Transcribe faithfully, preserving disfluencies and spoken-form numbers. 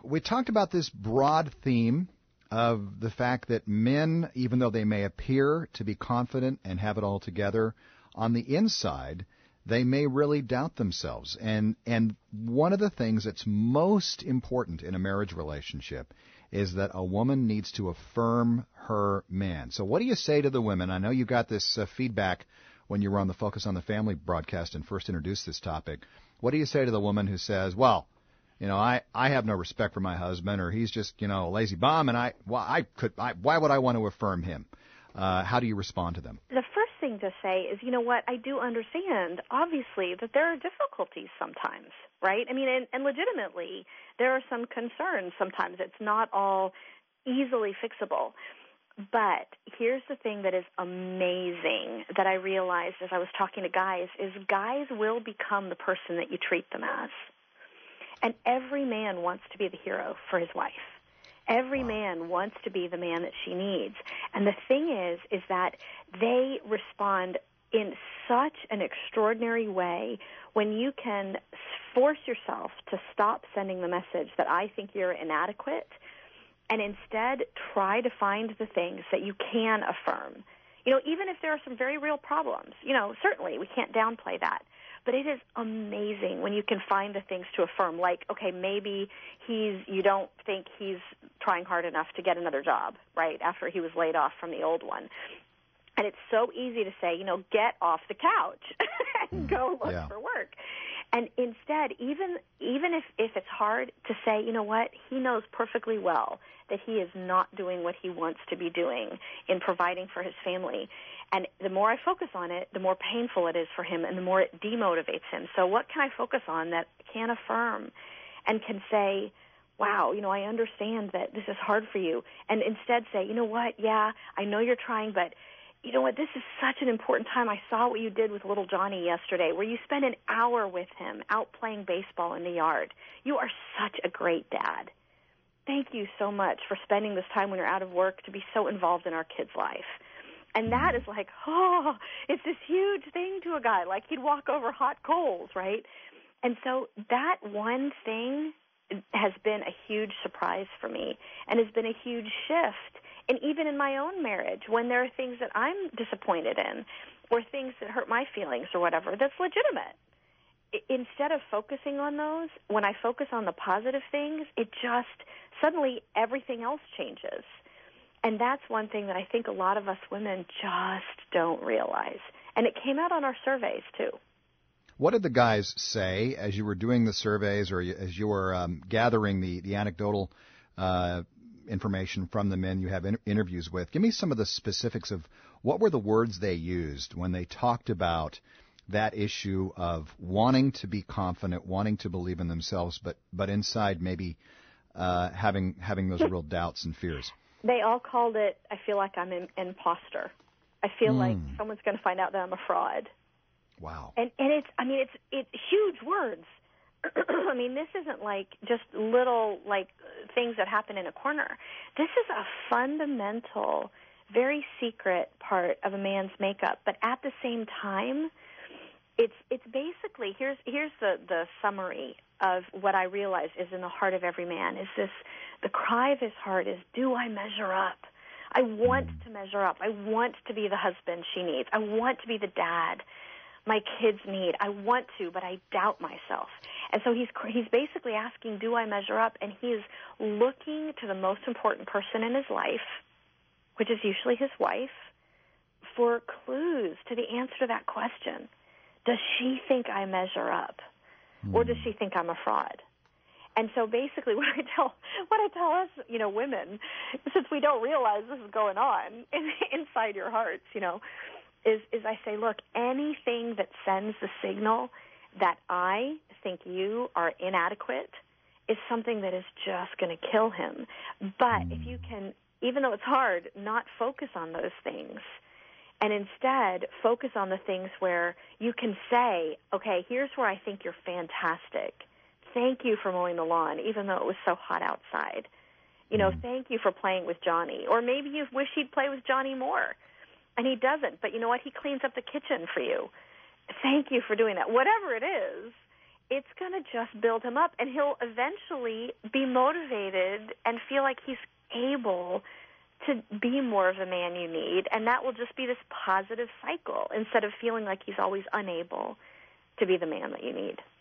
We talked about this broad theme of the fact that men, even though they may appear to be confident and have it all together, on the inside, they may really doubt themselves. And and one of the things that's most important in a marriage relationship is that a woman needs to affirm her man. So what do you say to the women? I know you got this uh, feedback when you were on the Focus on the Family broadcast and first introduced this topic. What do you say to the woman who says, well, you know, I, I have no respect for my husband, or he's just, you know, a lazy bum, and I, well, I could, I, why would I want to affirm him? Uh, how do you respond to them? The first thing to say is, you know what, I do understand, obviously, that there are difficulties sometimes, right? I mean, and, and legitimately, there are some concerns sometimes. It's not all easily fixable. But here's the thing that is amazing that I realized as I was talking to guys, is guys will become the person that you treat them as. And every man wants to be the hero for his wife. Every wow. man wants to be the man that she needs. And the thing is, is that they respond in such an extraordinary way when you can force yourself to stop sending the message that I think you're inadequate and instead try to find the things that you can affirm. You know, even if there are some very real problems, you know, certainly we can't downplay that. But it is amazing when you can find the things to affirm, like, okay, maybe he's, you don't think he's trying hard enough to get another job, right, after he was laid off from the old one. And it's so easy to say, you know, get off the couch and go look yeah. for work. And instead, even even if, if it's hard to say, you know what, he knows perfectly well that he is not doing what he wants to be doing in providing for his family. And the more I focus on it, the more painful it is for him and the more it demotivates him. So what can I focus on that can affirm and can say, wow, you know, I understand that this is hard for you. And instead say, you know what, yeah, I know you're trying, but you know what, this is such an important time. I saw what you did with little Johnny yesterday, where you spent an hour with him out playing baseball in the yard. You are such a great dad. Thank you so much for spending this time when you're out of work to be so involved in our kid's life. And that is like, oh, it's this huge thing to a guy, like he'd walk over hot coals, right? And so that one thing has been a huge surprise for me and has been a huge shift. And even in my own marriage, when there are things that I'm disappointed in or things that hurt my feelings or whatever, that's legitimate. I, instead of focusing on those, when I focus on the positive things, it just, suddenly everything else changes. And that's one thing that I think a lot of us women just don't realize. And it came out on our surveys, too. What did the guys say as you were doing the surveys or as you were um, gathering the, the anecdotal uh information from the men you have in- interviews with? Give me some of the specifics of what were the words they used when they talked about that issue of wanting to be confident, wanting to believe in themselves, but but inside maybe uh, having having those real doubts and fears. They all called it, I feel like I'm an imposter. I feel mm. like someone's going to find out that I'm a fraud. Wow. And and it's, I mean, it's it's huge words. I mean, this isn't like just little, like, things that happen in a corner. This is a fundamental, very secret part of a man's makeup. But at the same time, it's it's basically, here's here's the, the summary of what I realize is in the heart of every man, is this, the cry of his heart is, do I measure up? I want to measure up. I want to be the husband she needs. I want to be the dad my kids need. I want to, but I doubt myself. And so he's he's basically asking, do I measure up? And he is looking to the most important person in his life, which is usually his wife, for clues to the answer to that question. Does she think I measure up? Mm. Or does she think I'm a fraud? And so basically what I tell what I tell us, you know, women, since we don't realize this is going on in, inside your hearts, you know, is, is I say, look, anything that sends the signal that I think you are inadequate is something that is just going to kill him. But mm. if you can, even though it's hard, not focus on those things and instead focus on the things where you can say, okay, here's where I think you're fantastic. Thank you for mowing the lawn, even though it was so hot outside. You know, mm. thank you for playing with Johnny. Or maybe you wish he'd play with Johnny more. And he doesn't, but you know what? He cleans up the kitchen for you. Thank you for doing that. Whatever it is, it's going to just build him up, and he'll eventually be motivated and feel like he's able to be more of a man you need, and that will just be this positive cycle instead of feeling like he's always unable to be the man that you need.